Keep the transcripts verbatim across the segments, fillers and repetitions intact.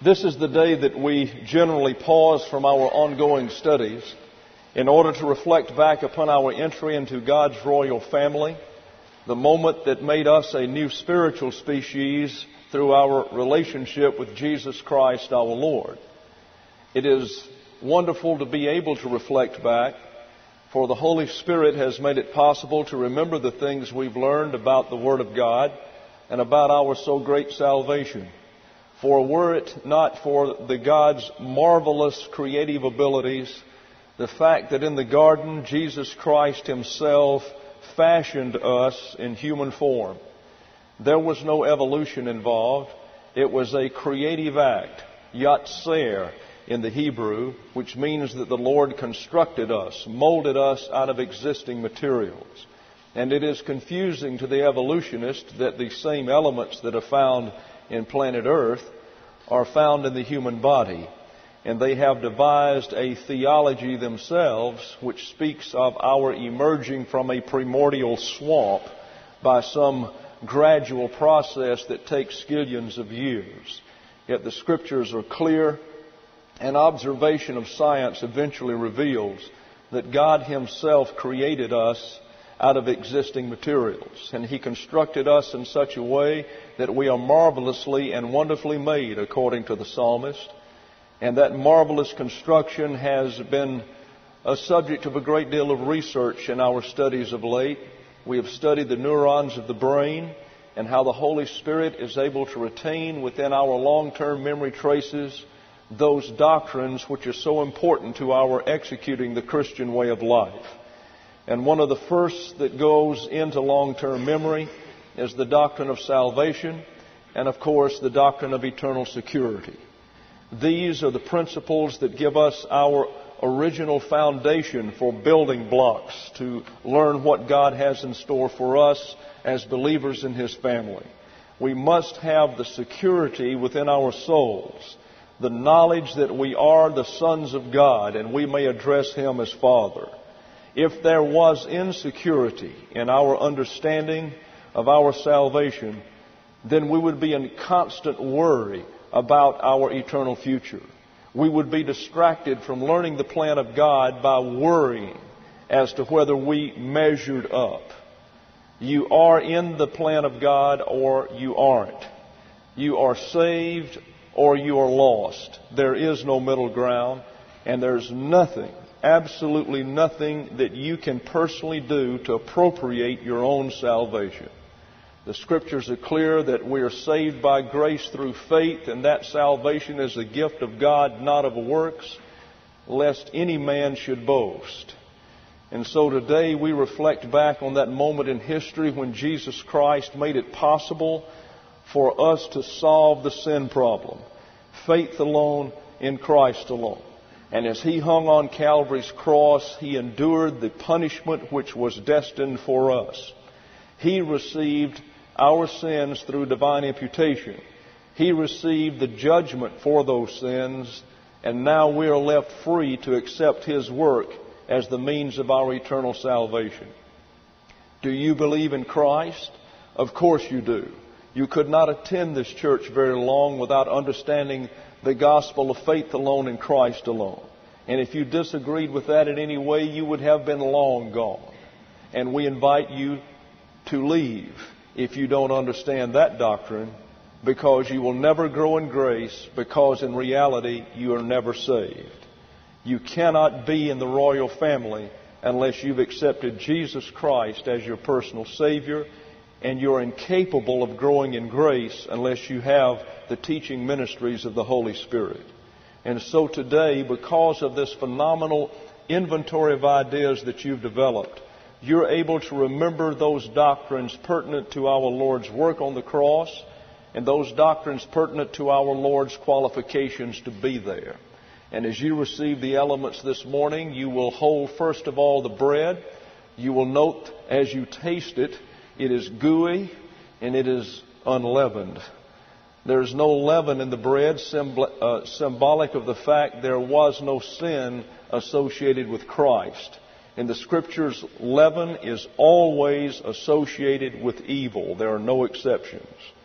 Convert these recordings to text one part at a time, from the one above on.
This is the day that we generally pause from our ongoing studies in order to reflect back upon our entry into God's royal family, the moment that made us a new spiritual species through our relationship with Jesus Christ our Lord. It is wonderful to be able to reflect back, for the Holy Spirit has made it possible to remember the things we've learned about the Word of God and about our so great salvation. For were it not for the God's marvelous creative abilities, the fact that in the garden Jesus Christ Himself fashioned us in human form, there was no evolution involved. It was a creative act, yatser in the Hebrew, which means that the Lord constructed us, molded us out of existing materials. And it is confusing to the evolutionist that the same elements that are found in planet Earth are found in the human body. And they have devised a theology themselves which speaks of our emerging from a primordial swamp by some gradual process that takes skillions of years. Yet the Scriptures are clear, and observation of science eventually reveals that God Himself created us out of existing materials. And He constructed us in such a way that we are marvelously and wonderfully made, according to the psalmist. And that marvelous construction has been a subject of a great deal of research in our studies of late. We have studied the neurons of the brain and how the Holy Spirit is able to retain within our long-term memory traces those doctrines which are so important to our executing the Christian way of life. And one of the first that goes into long-term memory is the doctrine of salvation and, of course, the doctrine of eternal security. These are the principles that give us our original foundation for building blocks to learn what God has in store for us as believers in His family. We must have the security within our souls, the knowledge that we are the sons of God and we may address Him as Father. If there was insecurity in our understanding of our salvation, then we would be in constant worry about our eternal future. We would be distracted from learning the plan of God by worrying as to whether we measured up. You are in the plan of God or you aren't. You are saved or you are lost. There is no middle ground, and there's nothing, absolutely nothing that you can personally do to appropriate your own salvation. The Scriptures are clear that we are saved by grace through faith, and that salvation is a gift of God, not of works, lest any man should boast. And so today we reflect back on that moment in history when Jesus Christ made it possible for us to solve the sin problem. Faith alone in Christ alone. And as He hung on Calvary's cross, He endured the punishment which was destined for us. He received our sins through divine imputation. He received the judgment for those sins, and now we are left free to accept His work as the means of our eternal salvation. Do you believe in Christ? Of course you do. You could not attend this church very long without understanding the gospel of faith alone in Christ alone. And if you disagreed with that in any way, you would have been long gone. And we invite you to leave if you don't understand that doctrine, because you will never grow in grace, because in reality you are never saved. You cannot be in the royal family unless you've accepted Jesus Christ as your personal Savior, and you're incapable of growing in grace unless you have the teaching ministries of the Holy Spirit. And so today, because of this phenomenal inventory of ideas that you've developed, you're able to remember those doctrines pertinent to our Lord's work on the cross and those doctrines pertinent to our Lord's qualifications to be there. And as you receive the elements this morning, you will hold first of all the bread. You will note as you taste it, it is gooey and it is unleavened. There is no leaven in the bread, symbol, uh, symbolic of the fact there was no sin associated with Christ. In the Scriptures, leaven is always associated with evil. There are no exceptions.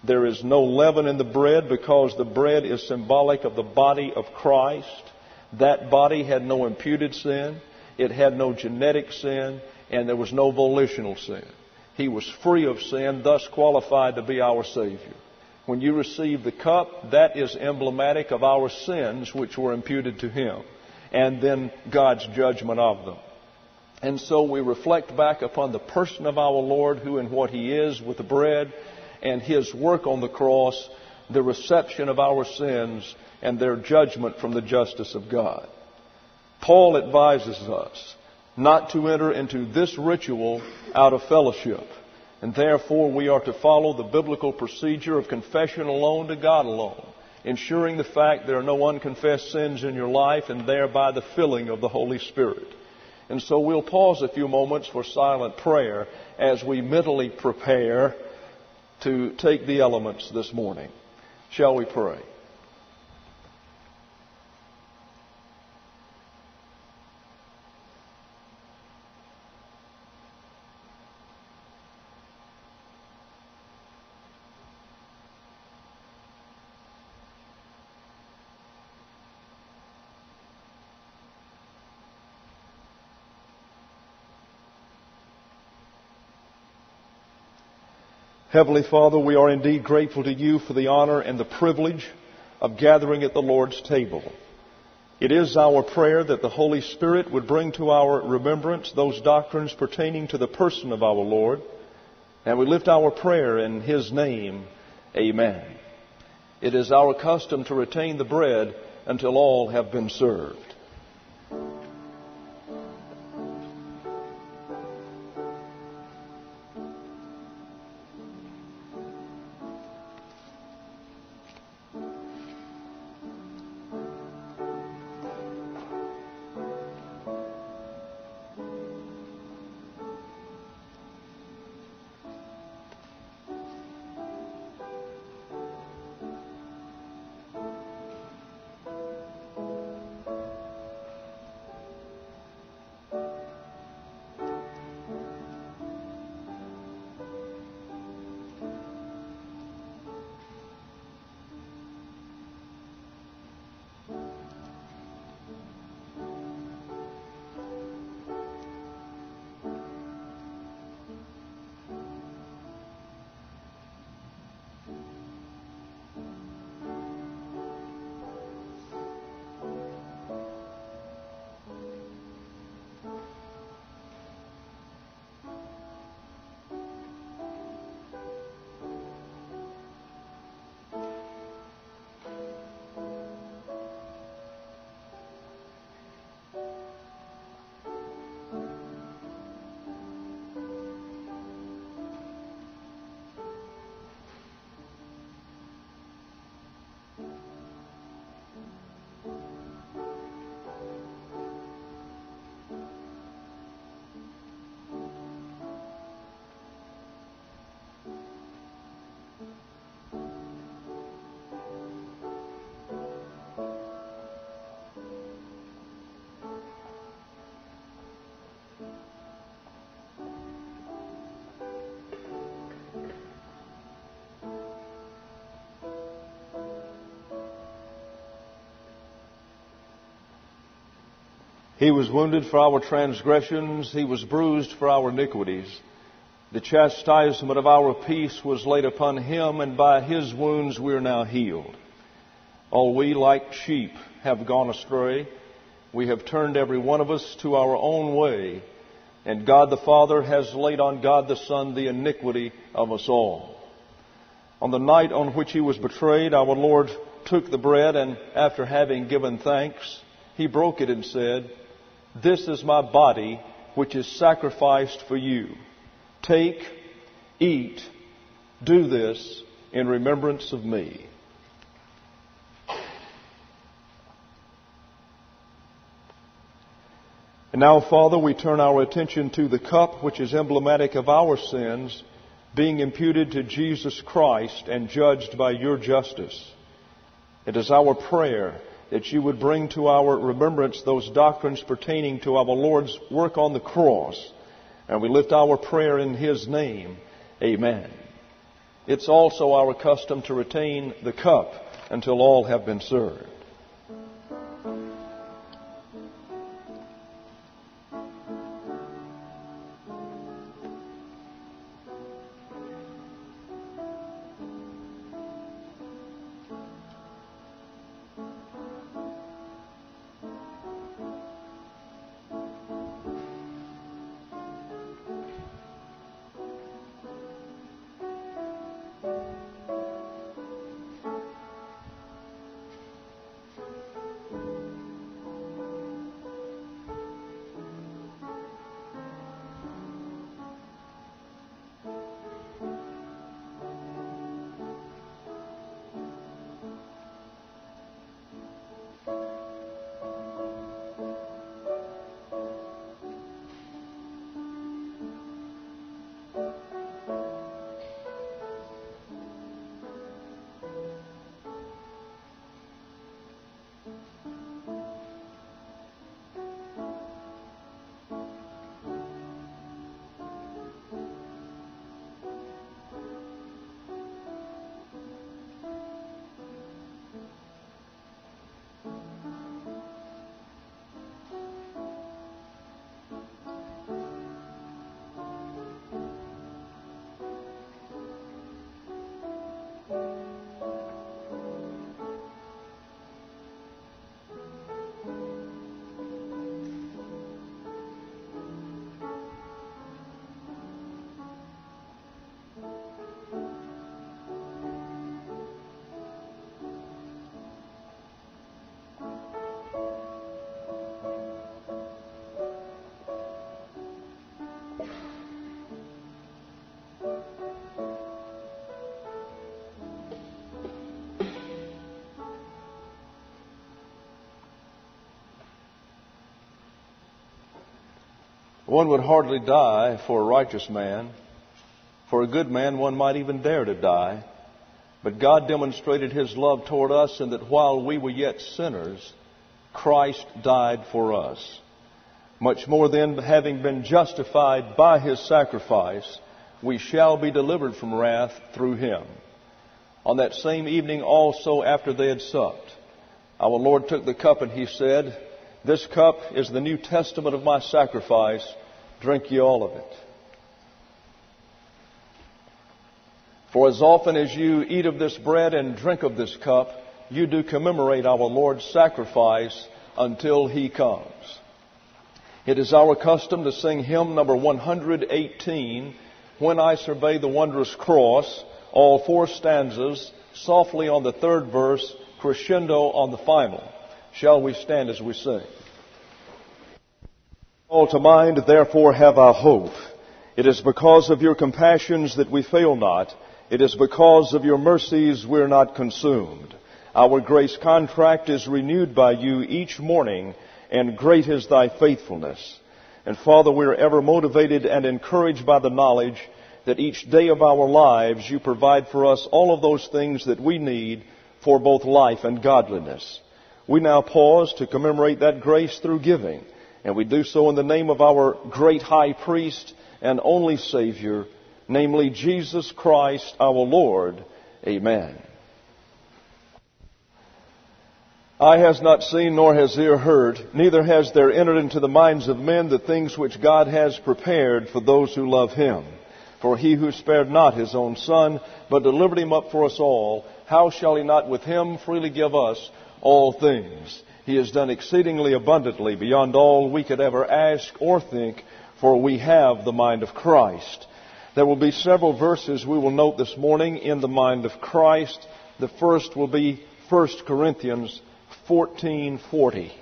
There is no leaven in the bread because the bread is symbolic of the body of Christ. That body had no imputed sin. It had no genetic sin. And there was no volitional sin. He was free of sin, thus qualified to be our Savior. When you receive the cup, that is emblematic of our sins which were imputed to Him, and then God's judgment of them. And so we reflect back upon the person of our Lord, who and what He is with the bread, and His work on the cross, the reception of our sins, and their judgment from the justice of God. Paul advises us not to enter into this ritual out of fellowship. And therefore we are to follow the biblical procedure of confession alone to God alone, ensuring the fact there are no unconfessed sins in your life, and thereby the filling of the Holy Spirit. And so we'll pause a few moments for silent prayer as we mentally prepare to take the elements this morning. Shall we pray? Heavenly Father, we are indeed grateful to You for the honor and the privilege of gathering at the Lord's table. It is our prayer that the Holy Spirit would bring to our remembrance those doctrines pertaining to the person of our Lord, and we lift our prayer in His name. Amen. It is our custom to retain the bread until all have been served. He was wounded for our transgressions. He was bruised for our iniquities. The chastisement of our peace was laid upon Him, and by His wounds we are now healed. All we, like sheep, have gone astray. We have turned every one of us to our own way, and God the Father has laid on God the Son the iniquity of us all. On the night on which He was betrayed, our Lord took the bread, and after having given thanks, He broke it and said, "This is my body, which is sacrificed for you. Take, eat, do this in remembrance of me." And now, Father, we turn our attention to the cup, which is emblematic of our sins, being imputed to Jesus Christ and judged by Your justice. It is our prayer that You would bring to our remembrance those doctrines pertaining to our Lord's work on the cross. And we lift our prayer in His name. Amen. it's also our custom to retain the cup until all have been served. One would hardly die for a righteous man. For a good man, one might even dare to die. But God demonstrated His love toward us in that while we were yet sinners, Christ died for us. Much more then, having been justified by His sacrifice, we shall be delivered from wrath through Him. On that same evening also, after they had supped, our Lord took the cup and He said, "This cup is the New Testament of my sacrifice. Drink ye all of it. For as often as you eat of this bread and drink of this cup, you do commemorate our Lord's sacrifice until He comes." It is our custom to sing hymn number one hundred eighteen, "When I Survey the Wondrous Cross," all four stanzas, softly on the third verse, crescendo on the final. Shall we stand as we sing? Call to mind, therefore have our hope. It is because of your compassions that we fail not. It is because of your mercies we're not consumed. Our grace contract is renewed by you each morning, and great is thy faithfulness. And Father, we're ever motivated and encouraged by the knowledge that each day of our lives you provide for us all of those things that we need for both life and godliness. We now pause to commemorate that grace through giving. And we do so in the name of our great high priest and only Savior, namely Jesus Christ our Lord. Amen. Eye has not seen, nor has ear heard, neither has there entered into the minds of men the things which God has prepared for those who love Him. For He who spared not His own Son, but delivered Him up for us all, how shall He not with Him freely give us all things? He has done exceedingly abundantly beyond all we could ever ask or think, for we have the mind of Christ. There will be several verses we will note this morning in the mind of Christ. The first will be First Corinthians fourteen forty.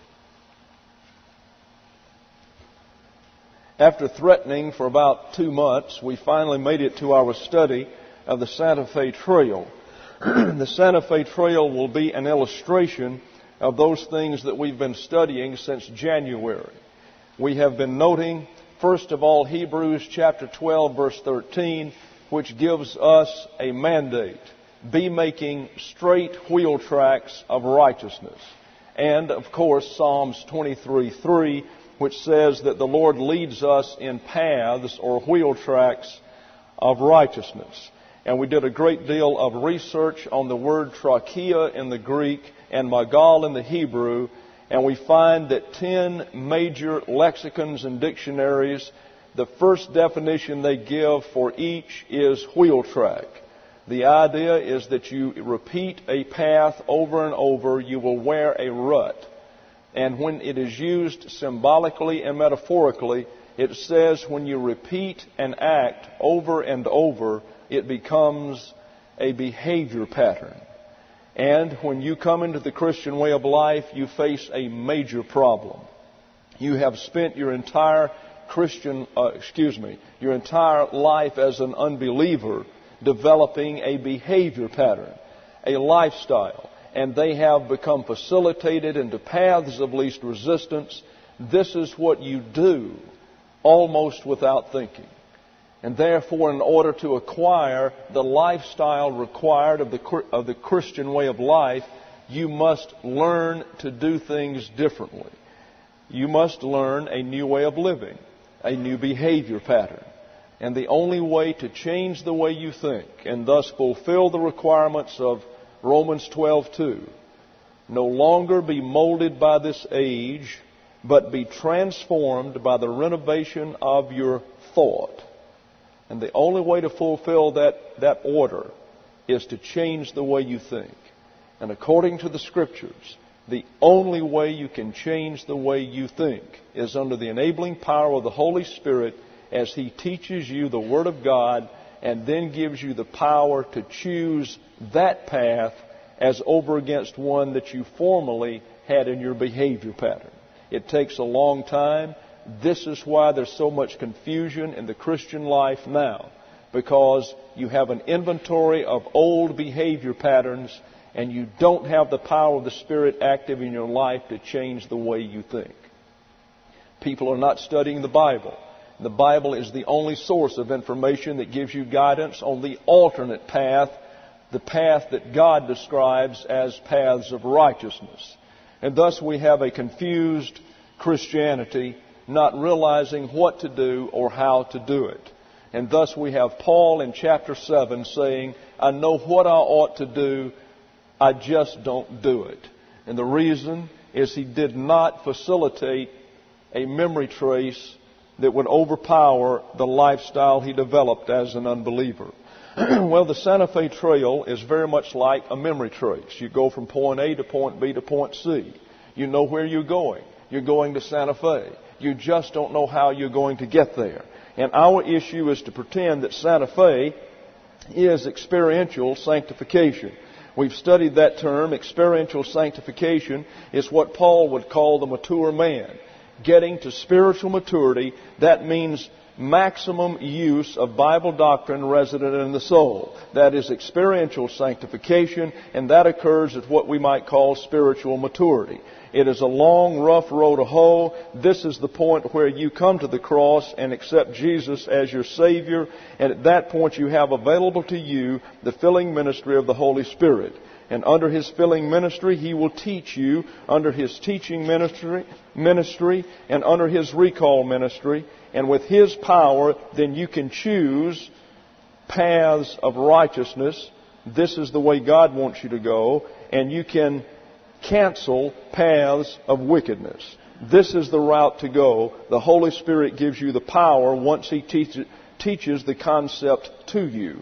After threatening for about two months, we finally made it to our study of the Santa Fe Trail. The Santa Fe Trail will be an illustration of those things that we've been studying since January. We have been noting, first of all, Hebrews chapter twelve, verse thirteen, which gives us a mandate. Be making straight wheel tracks of righteousness. And, of course, Psalms twenty-three three, which says that the Lord leads us in paths or wheel tracks of righteousness. and we did a great deal of research on the word trachea in the Greek and magal in the Hebrew, and we find that ten major lexicons and dictionaries, the first definition they give for each is wheel track. The idea is that you repeat a path over and over, you will wear a rut. And when it is used symbolically and metaphorically, it says when you repeat an act over and over, it becomes a behavior pattern. And when you come into the Christian way of life, you face a major problem. You have spent your entire Christian, uh, excuse me, your entire life as an unbeliever developing a behavior pattern, a lifestyle, and they have become facilitated into paths of least resistance. This is what you do almost without thinking. And therefore, in order to acquire the lifestyle required of the, of the Christian way of life, you must learn to do things differently. You must learn a new way of living, a new behavior pattern. And the only way to change the way you think and thus fulfill the requirements of Romans twelve two, no longer be molded by this age, but be transformed by the renovation of your thought. And the only way to fulfill that, that order is to change the way you think. And according to the Scriptures, the only way you can change the way you think is under the enabling power of the Holy Spirit as He teaches you the Word of God and then gives you the power to choose that path as over against one that you formerly had in your behavior pattern. It takes a long time. This is why there's so much confusion in the Christian life now, because you have an inventory of old behavior patterns and you don't have the power of the Spirit active in your life to change the way you think. People are not studying the Bible. The Bible is the only source of information that gives you guidance on the alternate path, the path that God describes as paths of righteousness. And thus we have a confused Christianity, not realizing what to do or how to do it. And thus we have Paul in chapter seven saying, I know what I ought to do, I just don't do it. And the reason is he did not facilitate a memory trace that would overpower the lifestyle he developed as an unbeliever. Well, the Santa Fe Trail is very much like a memory trace. You go from point A to point B to point C. You know where you're going. You're going to Santa Fe. You just don't know how you're going to get there. And our issue is to pretend that Santa Fe is experiential sanctification. We've studied that term. Experiential sanctification is what Paul would call the mature man. Getting to spiritual maturity, that means maximum use of Bible doctrine resident in the soul. That is experiential sanctification, and that occurs at what we might call spiritual maturity. It is a long, rough road to hoe. This is the point where you come to the cross and accept Jesus as your Savior, and at that point you have available to you the filling ministry of the Holy Spirit. And under His filling ministry, He will teach you, under His teaching ministry, ministry, and under His recall ministry. And with His power, then you can choose paths of righteousness. This is the way God wants you to go. And you can cancel paths of wickedness. This is the route to go. The Holy Spirit gives you the power once He teach, teaches the concept to you.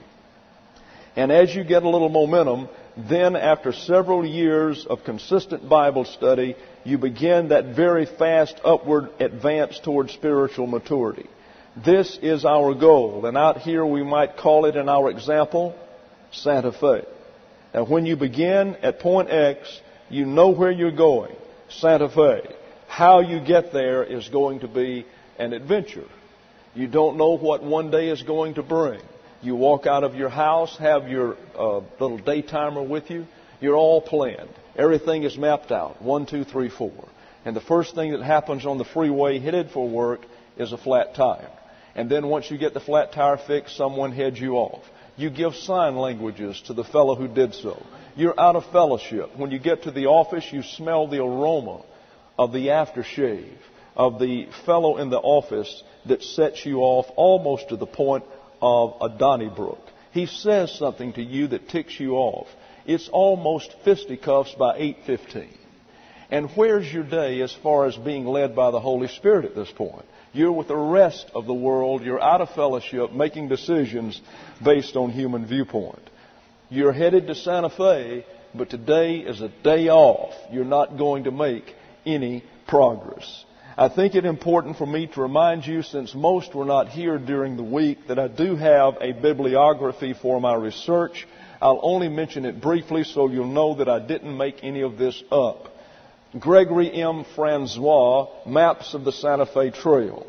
And as you get a little momentum, then after several years of consistent Bible study, you begin that very fast upward advance towards spiritual maturity. This is our goal. And out here we might call it in our example, Santa Fe. Now when you begin at point X, you know where you're going, Santa Fe. How you get there is going to be an adventure. You don't know what one day is going to bring. You walk out of your house, have your uh, little day timer with you. You're all planned. Everything is mapped out. One, two, three, four. And the first thing that happens on the freeway headed for work is a flat tire. And then once you get the flat tire fixed, someone heads you off. You give sign languages to the fellow who did so. You're out of fellowship. When you get to the office, you smell the aroma of the aftershave of the fellow in the office that sets you off almost to the point of a Donnybrook. he says something to you that ticks you off, it's almost fisticuffs by eight fifteen. And where's your day as far as being led by the Holy Spirit at this point? You're with the rest of the world. You're out of fellowship, making decisions based on human viewpoint. You're headed to Santa Fe, but today is a day off. You're not going to make any progress. I think it important for me to remind you, since most were not here during the week, that I do have a bibliography for my research. I'll only mention it briefly so you'll know that I didn't make any of this up. Gregory M. Francois, Maps of the Santa Fe Trail.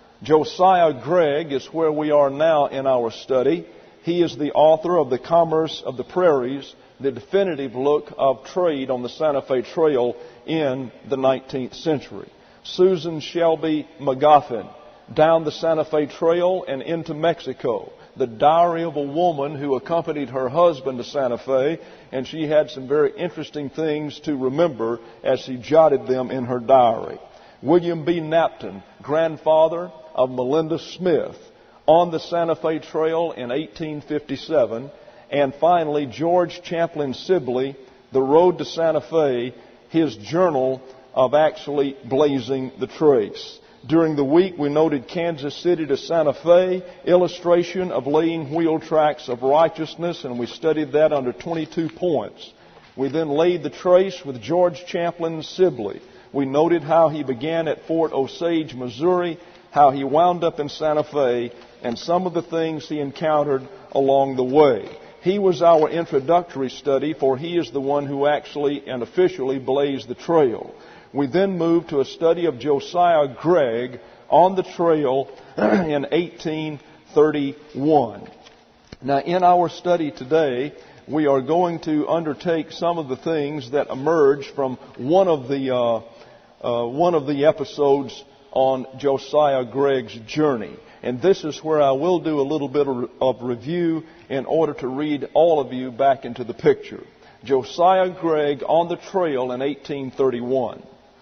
Josiah Gregg is where we are now in our study. He is the author of The Commerce of the Prairies, the definitive look of trade on the Santa Fe Trail in the nineteenth century. Susan Shelby McGoffin, Down the Santa Fe Trail and into Mexico, the diary of a woman who accompanied her husband to Santa Fe, and she had some very interesting things to remember as she jotted them in her diary. William B. Knapton, grandfather of Melinda Smith, on the Santa Fe Trail in eighteen fifty-seven. And finally, George Champlin Sibley, The Road to Santa Fe, his journal of actually blazing the trace. During the week, we noted Kansas City to Santa Fe, illustration of laying wheel tracks of righteousness, and we studied that under twenty-two points. We then laid the trace with George Champlin Sibley. We noted how he began at Fort Osage, Missouri, how he wound up in Santa Fe, and some of the things he encountered along the way. He was our introductory study, for he is the one who actually and officially blazed the trail. We then moved to a study of Josiah Gregg on the trail in eighteen thirty-one. Now, in our study today, we are going to undertake some of the things that emerge from one of the uh, uh, one of the episodes on Josiah Gregg's journey. And this is where I will do a little bit of review in order to read all of you back into the picture. Josiah Gregg on the trail in eighteen thirty-one.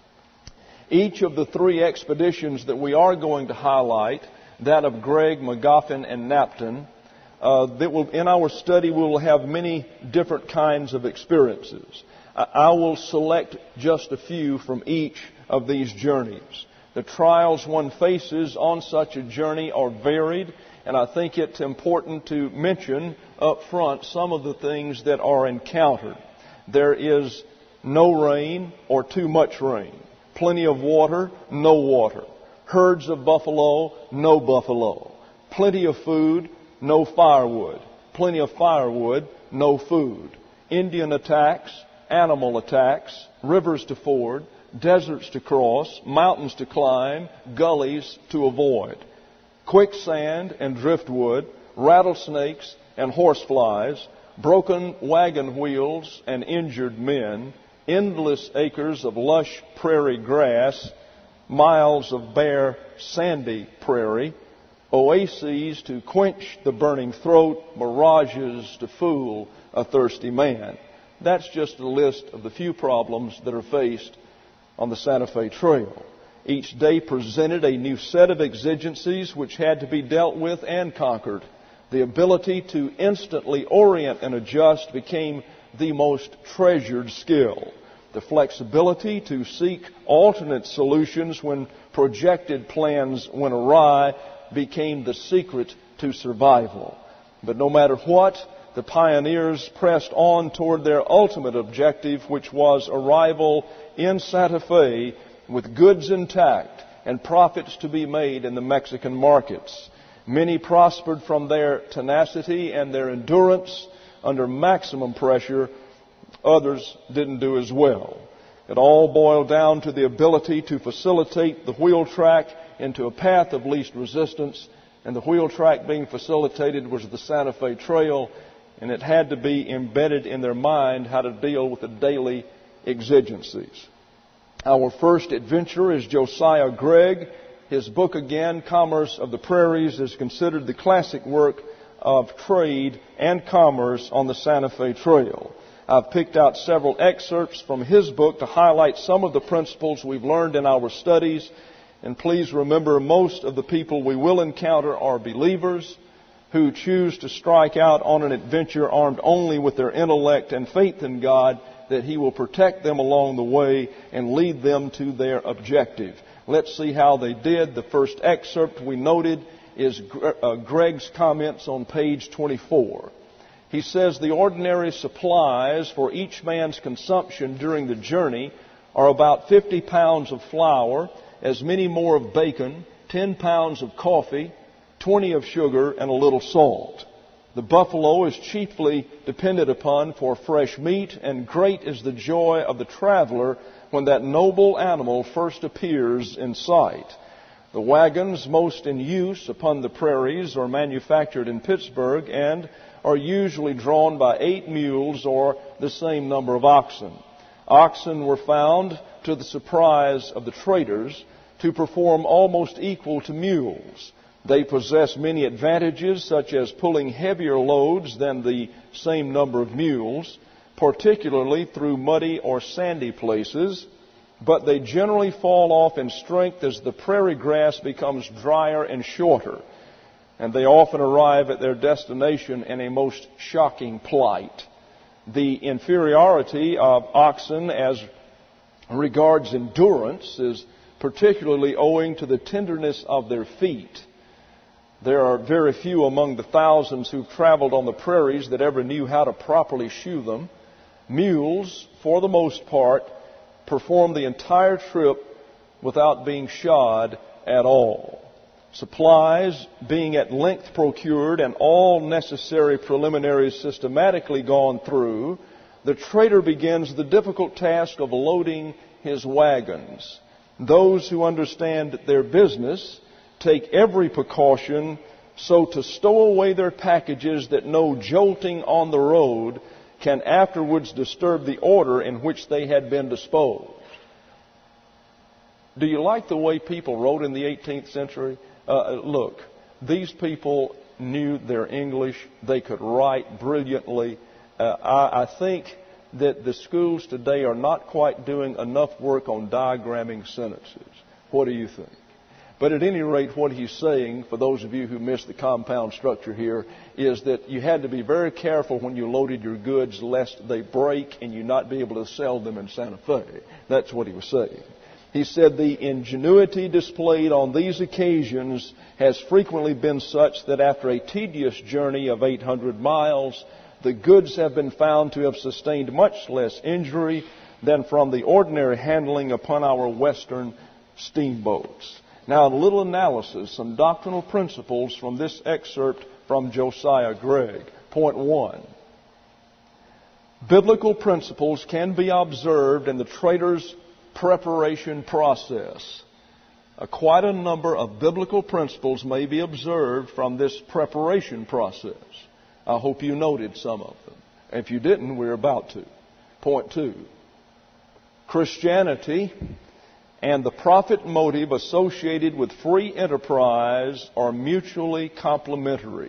Each of the three expeditions that we are going to highlight, that of Gregg, McGoffin, and Knapton, uh, that will, in our study we will have many different kinds of experiences. I, I will select just a few from each of these journeys. The trials one faces on such a journey are varied, and I think it's important to mention up front some of the things that are encountered. There is no rain or too much rain. Plenty of water, no water. Herds of buffalo, no buffalo. Plenty of food, no firewood. Plenty of firewood, no food. Indian attacks, animal attacks, rivers to ford, deserts to cross, mountains to climb, gullies to avoid. Quicksand and driftwood, rattlesnakes and horseflies, broken wagon wheels and injured men, endless acres of lush prairie grass, miles of bare sandy prairie, oases to quench the burning throat, mirages to fool a thirsty man. That's just a list of the few problems that are faced on the Santa Fe Trail. Each day presented a new set of exigencies which had to be dealt with and conquered. The ability to instantly orient and adjust became the most treasured skill. The flexibility to seek alternate solutions when projected plans went awry became the secret to survival. But no matter what, the pioneers pressed on toward their ultimate objective, which was arrival in Santa Fe with goods intact and profits to be made in the Mexican markets. Many prospered from their tenacity and their endurance under maximum pressure. Others didn't do as well. It all boiled down to the ability to facilitate the wheel track into a path of least resistance, and the wheel track being facilitated was the Santa Fe Trail, and it had to be embedded in their mind how to deal with the daily exigencies. Our first adventurer is Josiah Gregg. His book again, Commerce of the Prairies, is considered the classic work of trade and commerce on the Santa Fe Trail. I've picked out several excerpts from his book to highlight some of the principles we've learned in our studies. And please remember, most of the people we will encounter are believers who choose to strike out on an adventure armed only with their intellect and faith in God, that He will protect them along the way and lead them to their objective. Let's see how they did. The first excerpt we noted is Greg's comments on page twenty-four. He says, the ordinary supplies for each man's consumption during the journey are about fifty pounds of flour, as many more of bacon, ten pounds of coffee, twenty of sugar, and a little salt. The buffalo is chiefly depended upon for fresh meat, and great is the joy of the traveler when that noble animal first appears in sight. The wagons most in use upon the prairies are manufactured in Pittsburgh and are usually drawn by eight mules or the same number of oxen. Oxen were found, to the surprise of the traders, to perform almost equal to mules. They possess many advantages, such as pulling heavier loads than the same number of mules, particularly through muddy or sandy places, but they generally fall off in strength as the prairie grass becomes drier and shorter, and they often arrive at their destination in a most shocking plight. The inferiority of oxen as regards endurance is particularly owing to the tenderness of their feet. There are very few among the thousands who've traveled on the prairies that ever knew how to properly shoe them. Mules, for the most part, perform the entire trip without being shod at all. Supplies being at length procured and all necessary preliminaries systematically gone through, the trader begins the difficult task of loading his wagons. Those who understand their business take every precaution so to stow away their packages that no jolting on the road can afterwards disturb the order in which they had been disposed. Do you like the way people wrote in the eighteenth century? Uh, look, these people knew their English. They could write brilliantly. Uh, I, I think that the schools today are not quite doing enough work on diagramming sentences. What do you think? But at any rate, what he's saying, for those of you who missed the compound structure here, is that you had to be very careful when you loaded your goods lest they break and you not be able to sell them in Santa Fe. That's what he was saying. He said the ingenuity displayed on these occasions has frequently been such that after a tedious journey of eight hundred miles, the goods have been found to have sustained much less injury than from the ordinary handling upon our western steamboats. Now, a little analysis, some doctrinal principles from this excerpt from Josiah Gregg. Point one. Biblical principles can be observed in the trader's preparation process. Uh, quite a number of biblical principles may be observed from this preparation process. I hope you noted some of them. If you didn't, we're about to. Point two. Christianity and the profit motive associated with free enterprise are mutually complementary.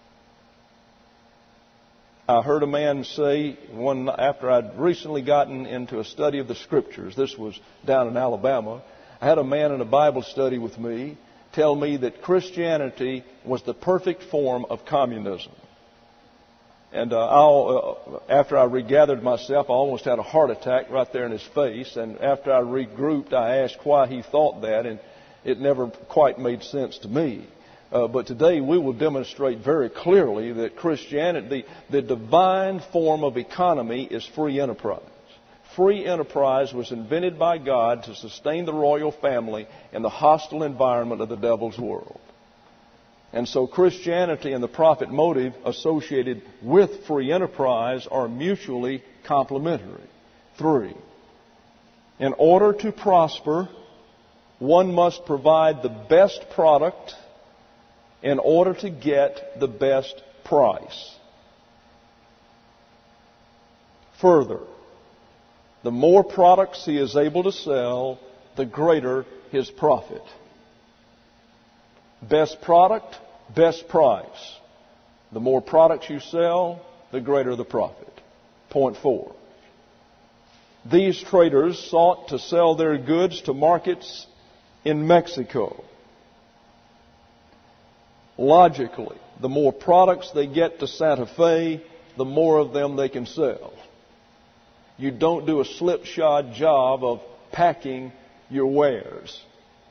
I heard a man say, one after I'd recently gotten into a study of the Scriptures, this was down in Alabama, I had a man in a Bible study with me tell me that Christianity was the perfect form of communism. And uh, I'll, uh, after I regathered myself, I almost had a heart attack right there in his face. And after I regrouped, I asked why he thought that, and it never quite made sense to me. Uh, but today we will demonstrate very clearly that Christianity, the divine form of economy, is free enterprise. Free enterprise was invented by God to sustain the royal family in the hostile environment of the devil's world. And so Christianity and the profit motive associated with free enterprise are mutually complementary. Three, in order to prosper, one must provide the best product in order to get the best price. Further, the more products he is able to sell, the greater his profit. Best product, best price. The more products you sell, the greater the profit. Point four. These traders sought to sell their goods to markets in Mexico. Logically, the more products they get to Santa Fe, the more of them they can sell. You don't do a slipshod job of packing your wares.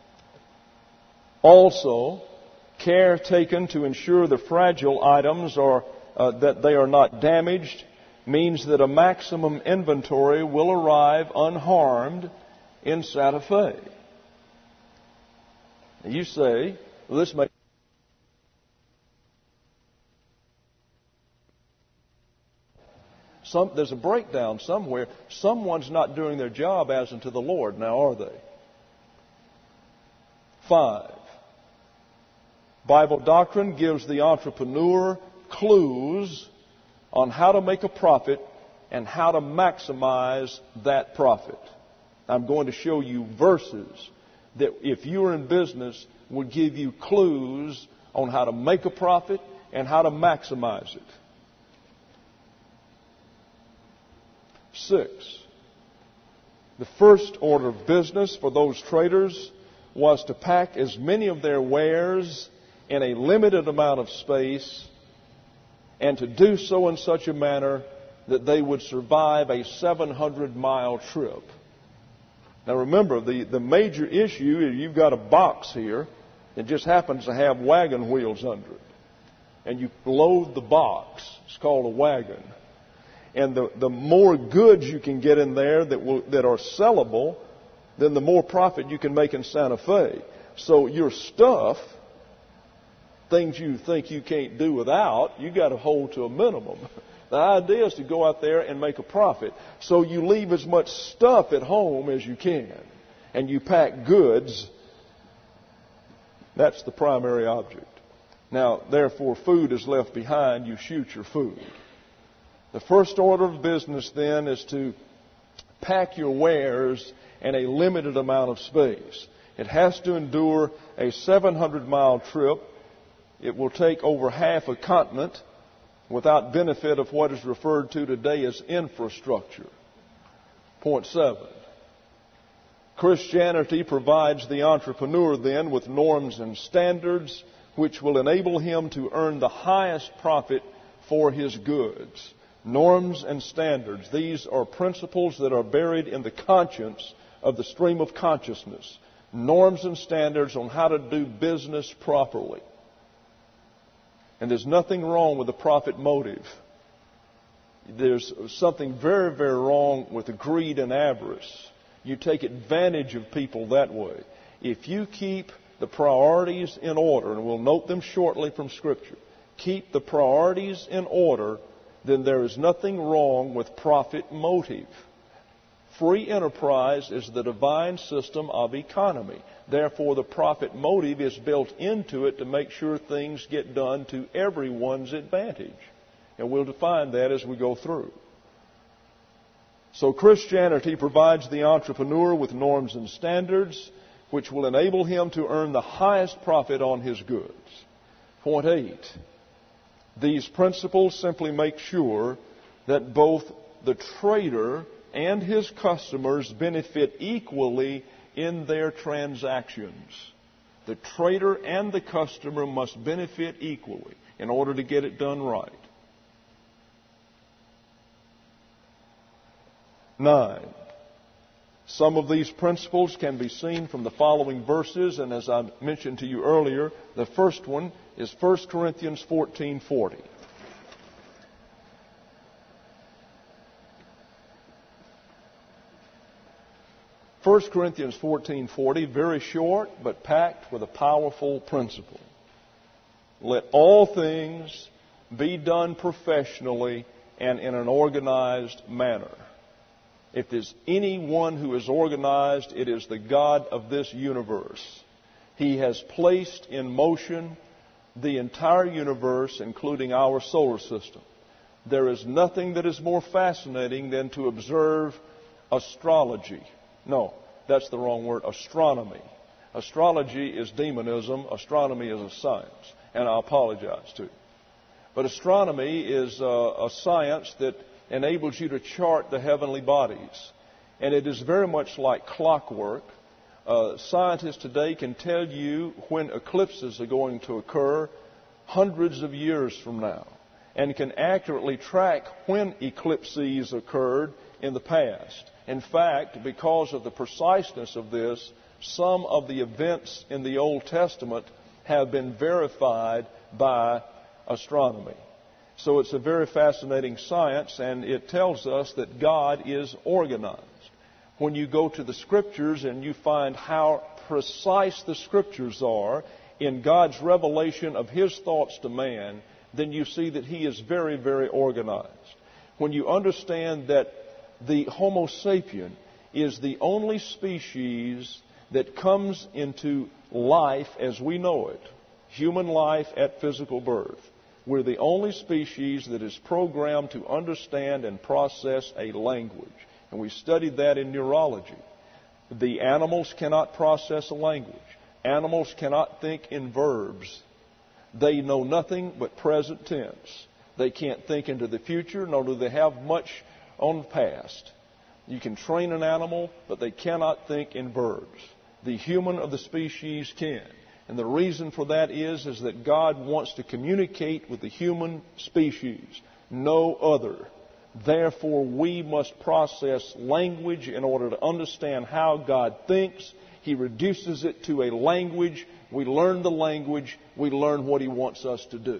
Also, care taken to ensure the fragile items are uh, that they are not damaged means that a maximum inventory will arrive unharmed in Santa Fe. You say, well, this may Some, there's a breakdown somewhere. Someone's not doing their job as unto the Lord, now are they? Five, Bible doctrine gives the entrepreneur clues on how to make a profit and how to maximize that profit. I'm going to show you verses that, if you were in business, would give you clues on how to make a profit and how to maximize it. Six, the first order of business for those traders was to pack as many of their wares in a limited amount of space, and to do so in such a manner that they would survive a seven hundred mile trip. Now remember, the, the major issue is you've got a box here that just happens to have wagon wheels under it. And you load the box. It's called a wagon. And the, the more goods you can get in there that will, that are sellable, then the more profit you can make in Santa Fe. So your stuff, things you think you can't do without, you got to hold to a minimum. The idea is to go out there and make a profit. So you leave as much stuff at home as you can, and you pack goods. That's the primary object. Now, therefore, food is left behind. You shoot your food. The first order of business, then, is to pack your wares in a limited amount of space. It has to endure a seven hundred mile trip. It will take over half a continent without benefit of what is referred to today as infrastructure. Point seven. Christianity provides the entrepreneur then with norms and standards which will enable him to earn the highest profit for his goods. Norms and standards. These are principles that are buried in the conscience of the stream of consciousness. Norms and standards on how to do business properly. And there's nothing wrong with a profit motive. There's something very, very wrong with greed and avarice. You take advantage of people that way. If you keep the priorities in order, and we'll note them shortly from Scripture, keep the priorities in order, then there is nothing wrong with profit motive. Free enterprise is the divine system of economy. Therefore, the profit motive is built into it to make sure things get done to everyone's advantage. And we'll define that as we go through. So Christianity provides the entrepreneur with norms and standards which will enable him to earn the highest profit on his goods. Point eight. These principles simply make sure that both the trader and his customers benefit equally in their transactions. The trader and the customer must benefit equally in order to get it done right. Nine. Some of these principles can be seen from the following verses, and as I mentioned to you earlier, the first one is First Corinthians fourteen forty. First Corinthians fourteen forty, very short but packed with a powerful principle. Let all things be done professionally and in an organized manner. If there's anyone who is organized, it is the God of this universe. He has placed in motion the entire universe, including our solar system. There is nothing that is more fascinating than to observe astrology. No, that's the wrong word, astronomy. Astrology is demonism. Astronomy is a science, and I apologize too. But astronomy is a, a science that enables you to chart the heavenly bodies. And it is very much like clockwork. Uh, scientists today can tell you when eclipses are going to occur hundreds of years from now and can accurately track when eclipses occurred in the past. In fact, because of the preciseness of this, some of the events in the Old Testament have been verified by astronomy. So it's a very fascinating science, and it tells us that God is organized. When you go to the Scriptures and you find how precise the Scriptures are in God's revelation of His thoughts to man, then you see that He is very, very organized. When you understand that the Homo sapien is the only species that comes into life as we know it, human life at physical birth. We're the only species that is programmed to understand and process a language. And we studied that in neurology. The animals cannot process a language. Animals cannot think in verbs. They know nothing but present tense. They can't think into the future, nor do they have much on the past. You can train an animal, but they cannot think in verbs. The human of the species can. And the reason for that is, is that God wants to communicate with the human species, no other. Therefore, we must process language in order to understand how God thinks. He reduces it to a language. We learn the language. We learn what He wants us to do.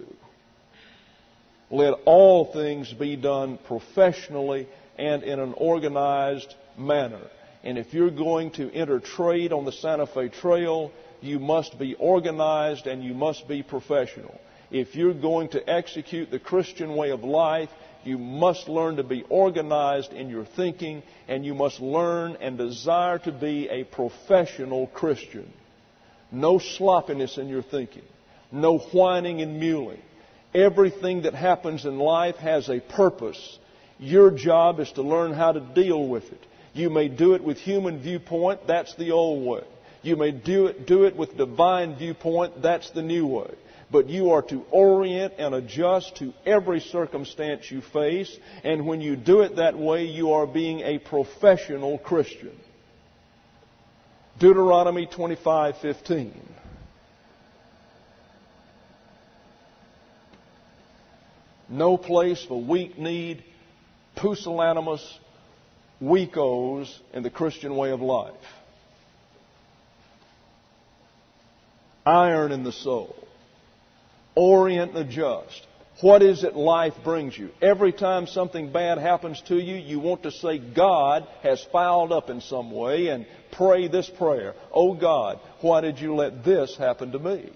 Let all things be done professionally and in an organized manner. And if you're going to enter trade on the Santa Fe Trail, you must be organized and you must be professional. If you're going to execute the Christian way of life, you must learn to be organized in your thinking, and you must learn and desire to be a professional Christian. No sloppiness in your thinking. No whining and mewing. Everything that happens in life has a purpose. Your job is to learn how to deal with it. You may do it with human viewpoint. That's the old way. You may do it, do it with divine viewpoint. That's the new way. But you are to orient and adjust to every circumstance you face. And when you do it that way, you are being a professional Christian. Deuteronomy twenty-five fifteen. No place for weak-kneed, pusillanimous weakos in the Christian way of life. Iron in the soul. Orient and adjust. What is it life brings you? Every time something bad happens to you, you want to say God has fouled up in some way and pray this prayer. Oh God, why did you let this happen to me?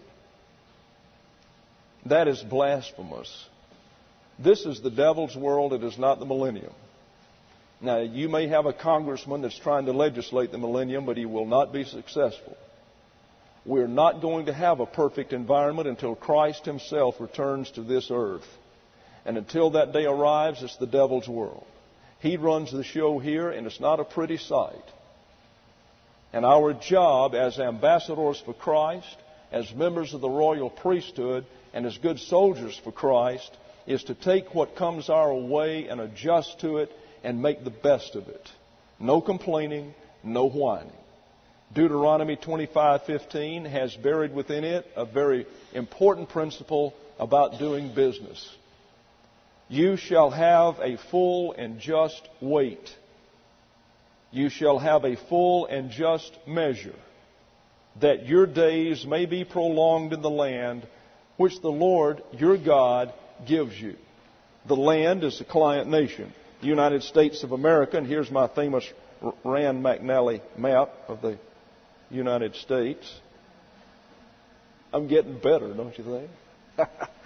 That is blasphemous. This is the devil's world. It is not the millennium. Now, you may have a congressman that's trying to legislate the millennium, but he will not be successful. We're not going to have a perfect environment until Christ Himself returns to this earth. And until that day arrives, it's the devil's world. He runs the show here, and it's not a pretty sight. And our job as ambassadors for Christ, as members of the royal priesthood, and as good soldiers for Christ, is to take what comes our way and adjust to it and make the best of it. No complaining, no whining. Deuteronomy twenty-five fifteen has buried within it a very important principle about doing business. You shall have a full and just weight. You shall have a full and just measure, that your days may be prolonged in the land which the Lord your God gives you. The land is the client nation, the United States of America, and here's my famous Rand McNally map of the United States. I'm getting better, don't you think?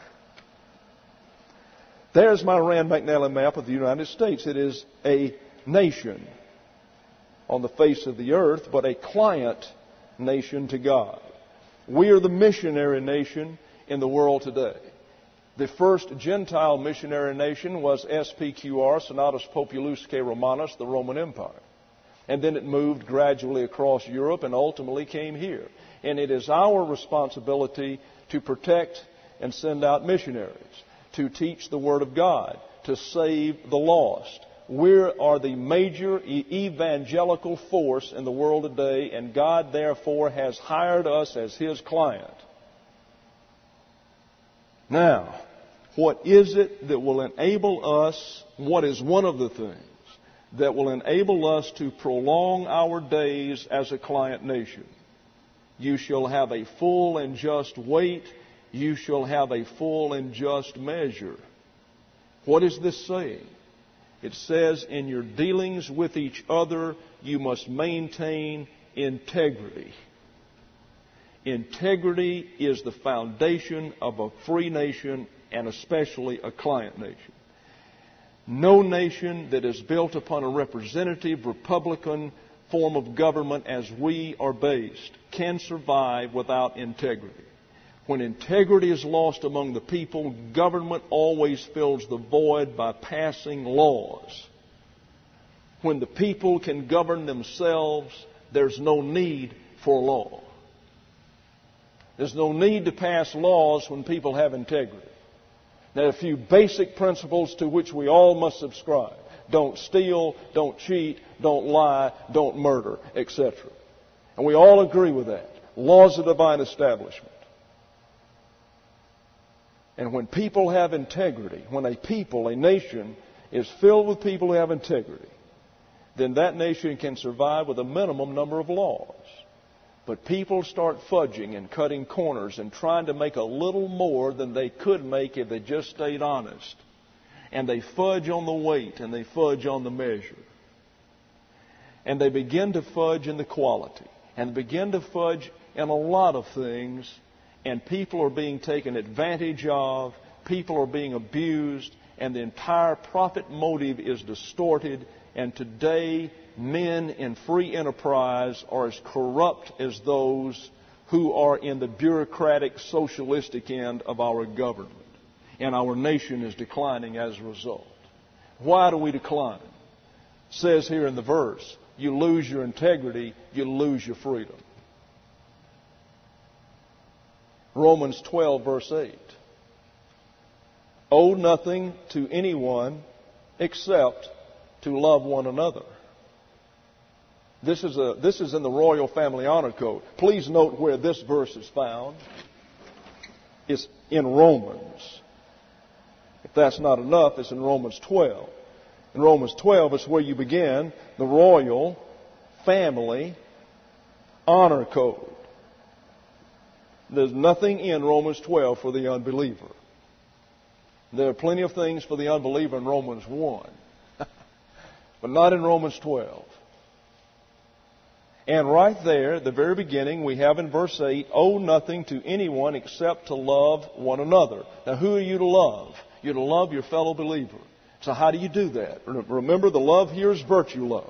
There's my Rand McNally map of the United States. It is a nation on the face of the earth, but a client nation to God. We are the missionary nation in the world today. The first Gentile missionary nation was S P Q R, Senatus Populusque Romanus, the Roman Empire. And then it moved gradually across Europe and ultimately came here. And it is our responsibility to protect and send out missionaries, to teach the Word of God, to save the lost. We are the major evangelical force in the world today, and God therefore has hired us as His client. Now, what is it that will enable us, what is one of the things that will enable us to prolong our days as a client nation? You shall have a full and just weight. You shall have a full and just measure. What is this saying? It says, in your dealings with each other, you must maintain integrity. Integrity is the foundation of a free nation, and especially a client nation. No nation that is built upon a representative Republican form of government as we are based can survive without integrity. When integrity is lost among the people, government always fills the void by passing laws. When the people can govern themselves, there's no need for law. There's no need to pass laws when people have integrity. There are a few basic principles to which we all must subscribe. Don't steal, don't cheat, don't lie, don't murder, et cetera. And we all agree with that. Laws of divine establishment. And when people have integrity, when a people, a nation, is filled with people who have integrity, then that nation can survive with a minimum number of laws. But people start fudging and cutting corners and trying to make a little more than they could make if they just stayed honest. And they fudge on the weight and they fudge on the measure. And they begin to fudge in the quality. And begin to fudge in a lot of things. And people are being taken advantage of. People are being abused. And the entire profit motive is distorted. And today, men in free enterprise are as corrupt as those who are in the bureaucratic, socialistic end of our government. And our nation is declining as a result. Why do we decline? It says here in the verse, you lose your integrity, you lose your freedom. Romans twelve, verse eight. Owe nothing to anyone except to love one another. This is, a, this is in the Royal Family Honor Code. Please note where this verse is found. It's in Romans. If that's not enough, it's in Romans twelve. In Romans twelve, it's where you begin the Royal Family Honor Code. There's nothing in Romans twelve for the unbeliever. There are plenty of things for the unbeliever in Romans one, but not in Romans twelve. And right there, at the very beginning, we have in verse eight, owe nothing to anyone except to love one another. Now, who are you to love? You're to love your fellow believer. So how do you do that? Remember, the love here is virtue love.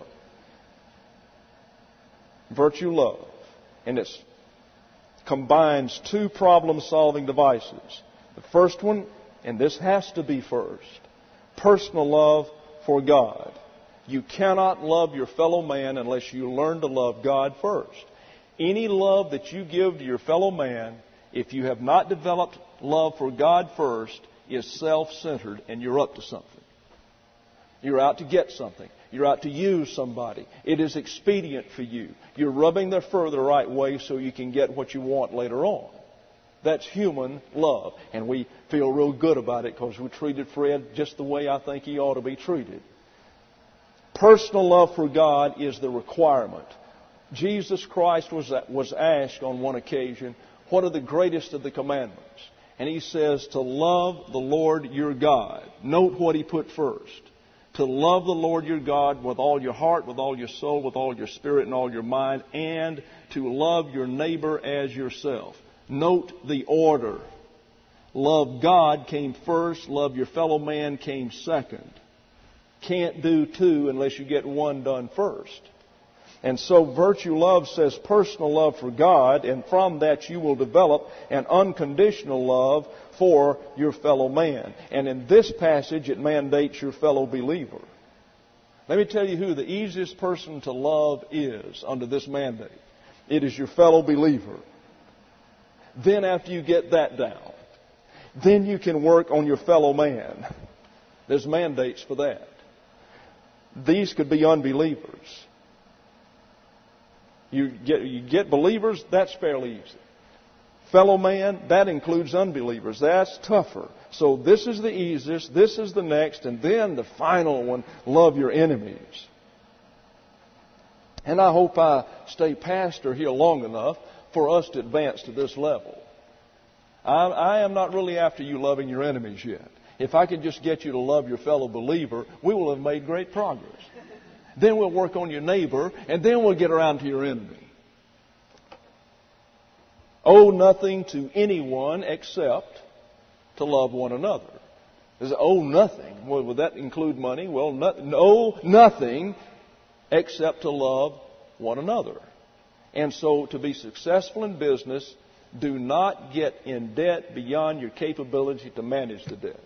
Virtue love. And it combines two problem-solving devices. The first one, and this has to be first, personal love for God. You cannot love your fellow man unless you learn to love God first. Any love that you give to your fellow man, if you have not developed love for God first, is self-centered, and you're up to something. You're out to get something. You're out to use somebody. It is expedient for you. You're rubbing their fur the right way so you can get what you want later on. That's human love. And we feel real good about it because we treated Fred just the way I think he ought to be treated. Personal love for God is the requirement. Jesus Christ was, was asked on one occasion, what are the greatest of the commandments? And he says to love the Lord your God. Note what he put first. To love the Lord your God with all your heart, with all your soul, with all your spirit, and all your mind, and to love your neighbor as yourself. Note the order. Love God came first. Love your fellow man came second. Can't do two unless you get one done first. And so virtue love says personal love for God, and from that you will develop an unconditional love for your fellow man. And in this passage it mandates your fellow believer. Let me tell you who the easiest person to love is under this mandate. It is your fellow believer. Then after you get that down, then you can work on your fellow man. There's mandates for that. These could be unbelievers. You get, you get believers, that's fairly easy. Fellow man, that includes unbelievers. That's tougher. So this is the easiest, this is the next, and then the final one, love your enemies. And I hope I stay pastor here long enough for us to advance to this level. I, I am not really after you loving your enemies yet. If I could just get you to love your fellow believer, we will have made great progress. Then we'll work on your neighbor, and then we'll get around to your enemy. Owe nothing to anyone except to love one another. Does it owe nothing? Well, would that include money? Well, no, owe nothing except to love one another. And so to be successful in business, do not get in debt beyond your capability to manage the debt.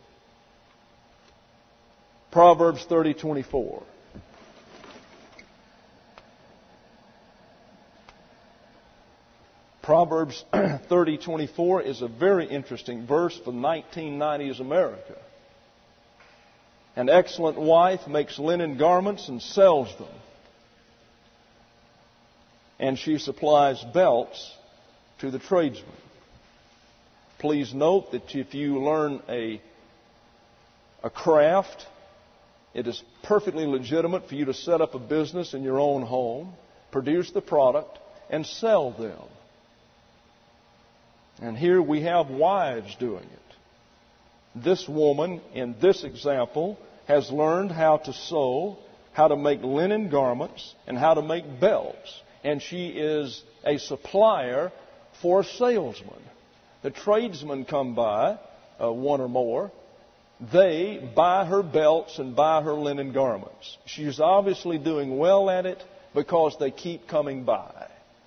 Proverbs thirty twenty-four. Proverbs thirty twenty-four is a very interesting verse for nineteen nineties America. An excellent wife makes linen garments and sells them. And she supplies belts to the tradesmen. Please note that if you learn a, a craft, it is perfectly legitimate for you to set up a business in your own home, produce the product, and sell them. And here we have wives doing it. This woman, in this example, has learned how to sew, how to make linen garments, and how to make belts. And she is a supplier for salesmen. The tradesmen come by, uh, one or more. They buy her belts and buy her linen garments. She's obviously doing well at it because they keep coming by.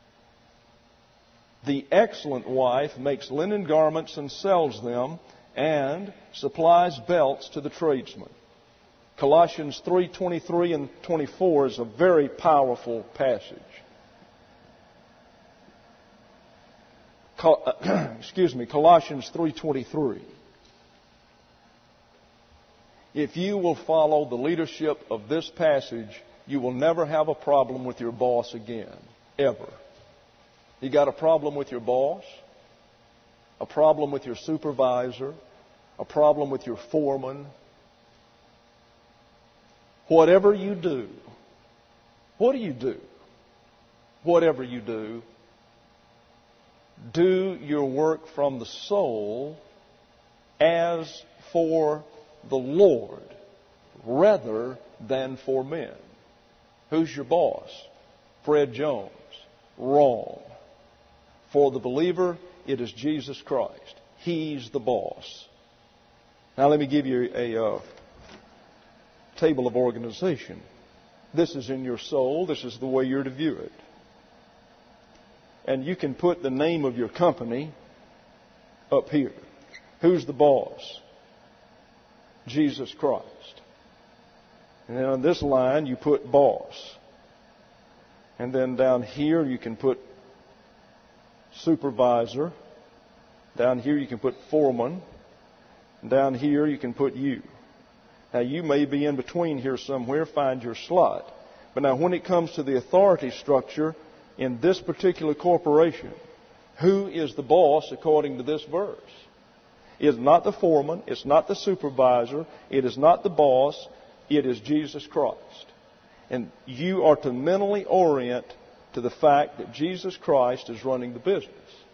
The excellent wife makes linen garments and sells them and supplies belts to the tradesmen. Colossians three twenty-three and twenty-four is a very powerful passage. Excuse me, Colossians three twenty-three. If you will follow the leadership of this passage, you will never have a problem with your boss again, ever. You got a problem with your boss, a problem with your supervisor, a problem with your foreman. Whatever you do, what do you do? Whatever you do, do your work from the soul as for the Lord rather than for men. Who's your boss? Fred Jones. Wrong. For the believer, it is Jesus Christ. He's the boss. Now let me give you a uh, table of organization. This is in your soul. This is the way you're to view it. And you can put the name of your company up here. Who's the boss? Jesus Christ. And then on this line you put boss. And then down here you can put supervisor. Down here you can put foreman. Down here you can put you. Now you may be in between here somewhere, find your slot. But now when it comes to the authority structure in this particular corporation, who is the boss according to this verse? It's not the foreman, it's not the supervisor, it is not the boss, it is Jesus Christ. And you are to mentally orient to the fact that Jesus Christ is running the business.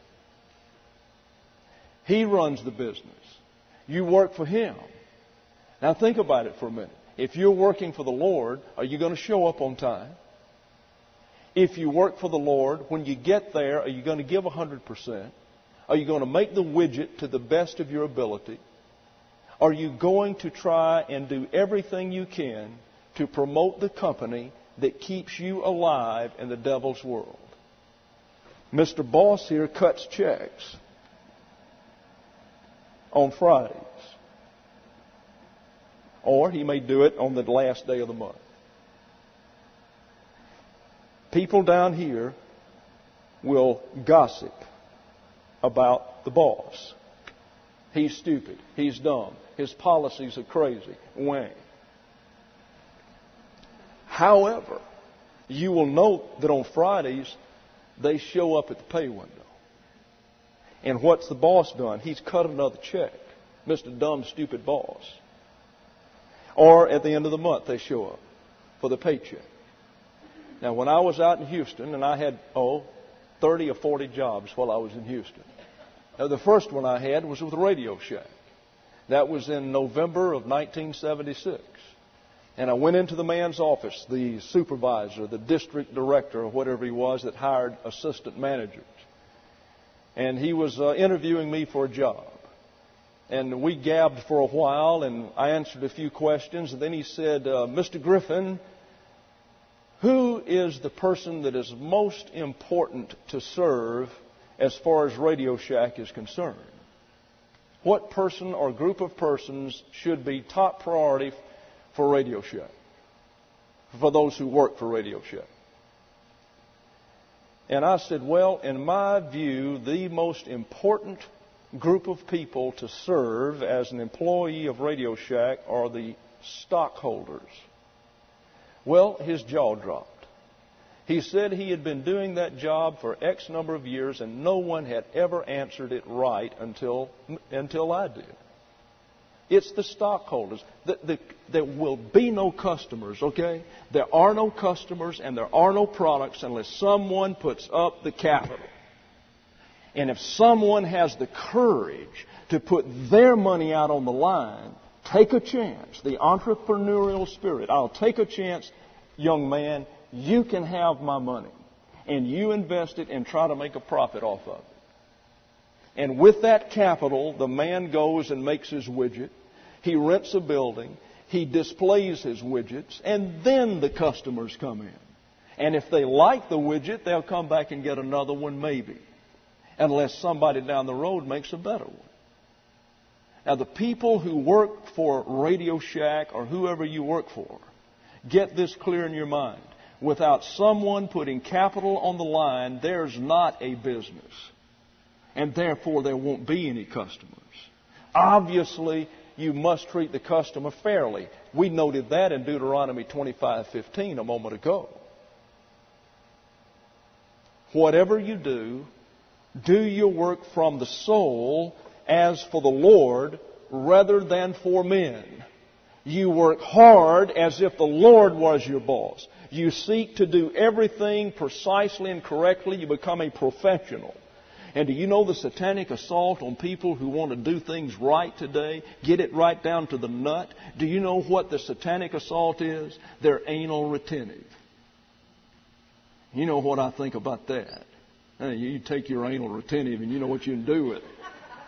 He runs the business. You work for Him. Now think about it for a minute. If you're working for the Lord, are you going to show up on time? If you work for the Lord, when you get there, are you going to give one hundred percent? Are you going to make the widget to the best of your ability? Are you going to try and do everything you can to promote the company that keeps you alive in the devil's world? Mister Boss here cuts checks on Fridays. Or he may do it on the last day of the month. People down here will gossip about the boss. He's stupid. He's dumb. His policies are crazy. Wang. However, you will note that on Fridays, they show up at the pay window. And what's the boss done? He's cut another check. Mister Dumb, Stupid Boss. Or at the end of the month, they show up for the paycheck. Now, when I was out in Houston, and I had, oh, thirty or forty jobs while I was in Houston. Now, the first one I had was with Radio Shack. That was in November of nineteen seventy-six. And I went into the man's office, the supervisor, the district director, or whatever he was that hired assistant managers. And he was uh, interviewing me for a job. And we gabbed for a while, and I answered a few questions. And then he said, uh, Mister Griffin, who is the person that is most important to serve as far as Radio Shack is concerned? What person or group of persons should be top priority for Radio Shack, for those who work for Radio Shack? And I said, well, in my view, the most important group of people to serve as an employee of Radio Shack are the stockholders. Well, his jaw dropped. He said he had been doing that job for X number of years and no one had ever answered it right until until I did. It's the stockholders. The, the, there will be no customers, okay? There are no customers and there are no products unless someone puts up the capital. And if someone has the courage to put their money out on the line, take a chance. The entrepreneurial spirit. I'll take a chance, young man. You can have my money. And you invest it and try to make a profit off of it. And with that capital, the man goes and makes his widget. He rents a building. He displays his widgets. And then the customers come in. And if they like the widget, they'll come back and get another one maybe. Unless somebody down the road makes a better one. Now, the people who work for Radio Shack or whoever you work for, get this clear in your mind. Without someone putting capital on the line, there's not a business. And therefore, there won't be any customers. Obviously, you must treat the customer fairly. We noted that in Deuteronomy twenty-five fifteen a moment ago. Whatever you do, do your work from the soul as for the Lord rather than for men. You work hard as if the Lord was your boss. You seek to do everything precisely and correctly. You become a professional. And do you know the satanic assault on people who want to do things right today? Get it right down to the nut. Do you know what the satanic assault is? They're anal retentive. You know what I think about that. Hey, you take your anal retentive and you know what you can do with it.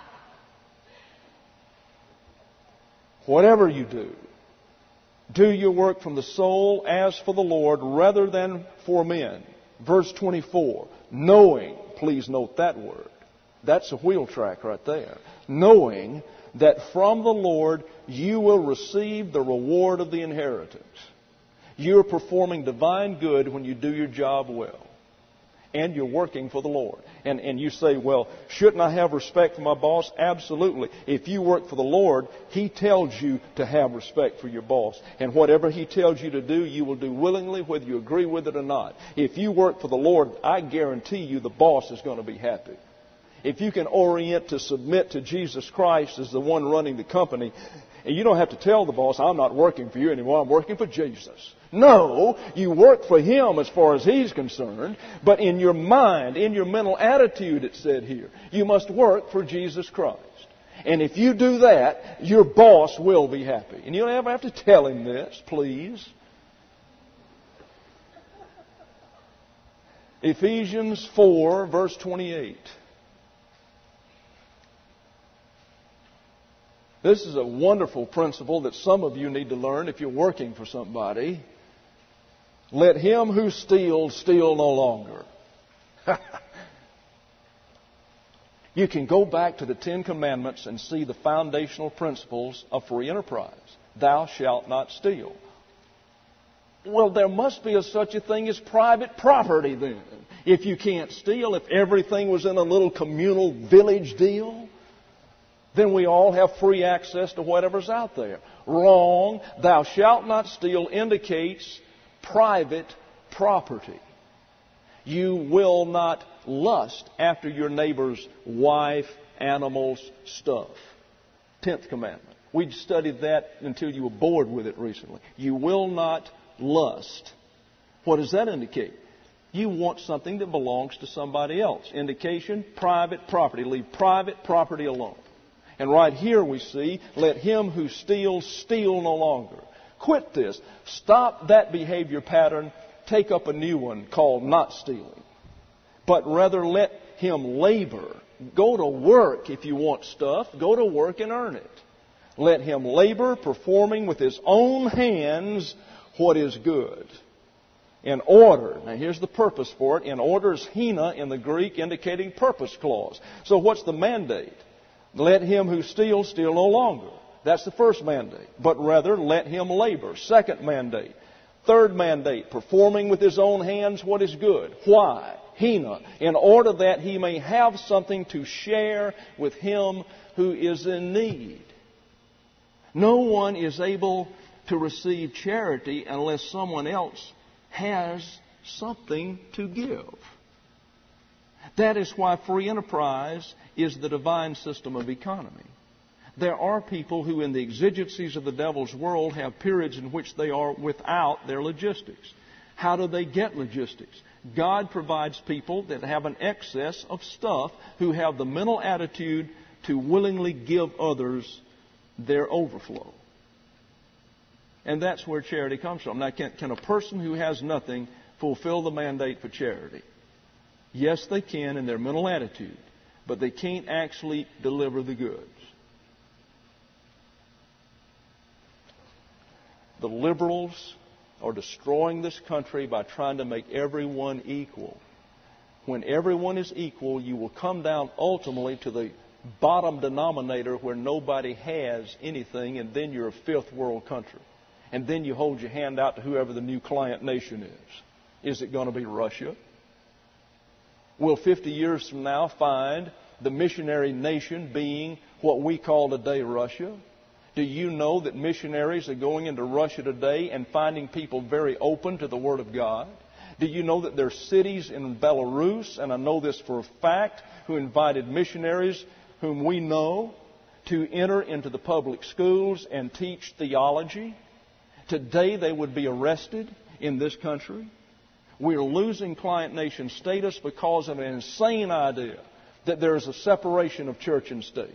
Whatever you do, do your work from the soul as for the Lord rather than for men. Verse twenty-four, knowing, please note that word. That's a wheel track right there. Knowing that from the Lord you will receive the reward of the inheritance. You're performing divine good when you do your job well. And you're working for the Lord. And, and you say, well, shouldn't I have respect for my boss? Absolutely. If you work for the Lord, He tells you to have respect for your boss. And whatever He tells you to do, you will do willingly, whether you agree with it or not. If you work for the Lord, I guarantee you the boss is going to be happy. If you can orient to submit to Jesus Christ as the one running the company, and you don't have to tell the boss, I'm not working for you anymore, I'm working for Jesus. No, you work for Him as far as He's concerned, but in your mind, in your mental attitude, it said here, you must work for Jesus Christ. And if you do that, your boss will be happy. And you don't ever have to tell him this, please. Ephesians four, verse twenty-eight. This is a wonderful principle that some of you need to learn if you're working for somebody. Let him who steals steal no longer. You can go back to the Ten Commandments and see the foundational principles of free enterprise. Thou shalt not steal. Well, there must be a, such a thing as private property then. If you can't steal, if everything was in a little communal village deal, then we all have free access to whatever's out there. Wrong. Thou shalt not steal indicates private property. You will not lust after your neighbor's wife, animals, stuff. Tenth commandment. We studied that until you were bored with it recently. You will not lust. What does that indicate? You want something that belongs to somebody else. Indication, private property. Leave private property alone. And right here we see, let him who steals steal no longer. Quit this. Stop that behavior pattern. Take up a new one called not stealing. But rather let him labor. Go to work if you want stuff. Go to work and earn it. Let him labor, performing with his own hands what is good. In order, now here's the purpose for it. In order is hina in the Greek, indicating purpose clause. So what's the mandate? Let him who steals steal no longer. That's the first mandate. But rather, let him labor. Second mandate. Third mandate, performing with his own hands what is good. Why? Hina. In order that he may have something to share with him who is in need. No one is able to receive charity unless someone else has something to give. That is why free enterprise is the divine system of economy. There are people who in the exigencies of the devil's world have periods in which they are without their logistics. How do they get logistics? God provides people that have an excess of stuff who have the mental attitude to willingly give others their overflow. And that's where charity comes from. Now, can, can a person who has nothing fulfill the mandate for charity? Yes, they can in their mental attitude, but they can't actually deliver the goods. The liberals are destroying this country by trying to make everyone equal. When everyone is equal, you will come down ultimately to the bottom denominator where nobody has anything, and then you're a fifth world country. And then you hold your hand out to whoever the new client nation is. Is it going to be Russia? Will fifty years from now find the missionary nation being what we call today Russia? Do you know that missionaries are going into Russia today and finding people very open to the Word of God? Do you know that there are cities in Belarus, and I know this for a fact, who invited missionaries whom we know to enter into the public schools and teach theology? Today they would be arrested in this country. We're losing client nation status because of an insane idea that there is a separation of church and state.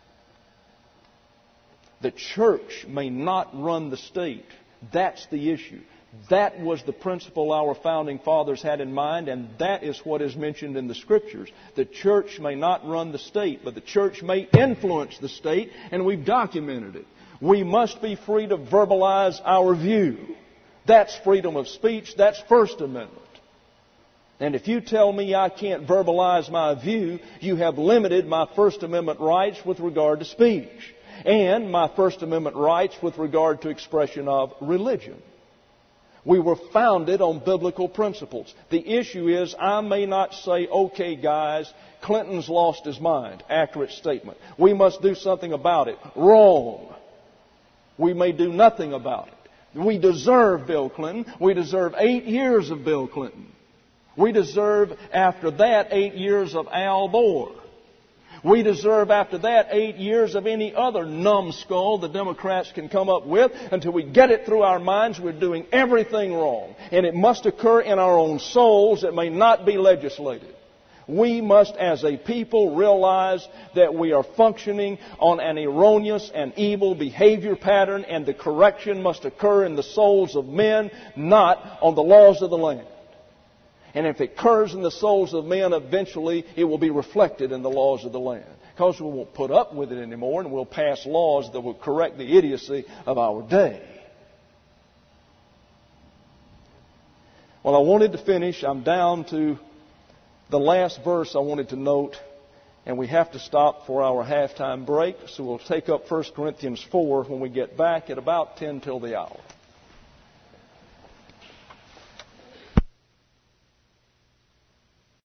The church may not run the state. That's the issue. That was the principle our founding fathers had in mind, and that is what is mentioned in the Scriptures. The church may not run the state, but the church may influence the state, and we've documented it. We must be free to verbalize our view. That's freedom of speech. That's First Amendment. And if you tell me I can't verbalize my view, you have limited my First Amendment rights with regard to speech and my First Amendment rights with regard to expression of religion. We were founded on biblical principles. The issue is I may not say, okay, guys, Clinton's lost his mind. Accurate statement. We must do something about it. Wrong. We may do nothing about it. We deserve Bill Clinton. We deserve eight years of Bill Clinton. We deserve, after that, eight years of Al Gore. We deserve, after that, eight years of any other numbskull the Democrats can come up with until we get it through our minds we're doing everything wrong. And it must occur in our own souls. It may not be legislated. We must, as a people, realize that we are functioning on an erroneous and evil behavior pattern, and the correction must occur in the souls of men, not on the laws of the land. And if it occurs in the souls of men, eventually it will be reflected in the laws of the land. Because we won't put up with it anymore, and we'll pass laws that will correct the idiocy of our day. Well, I wanted to finish. I'm down to the last verse I wanted to note, and we have to stop for our halftime break, so we'll take up First Corinthians four when we get back at about ten till the hour.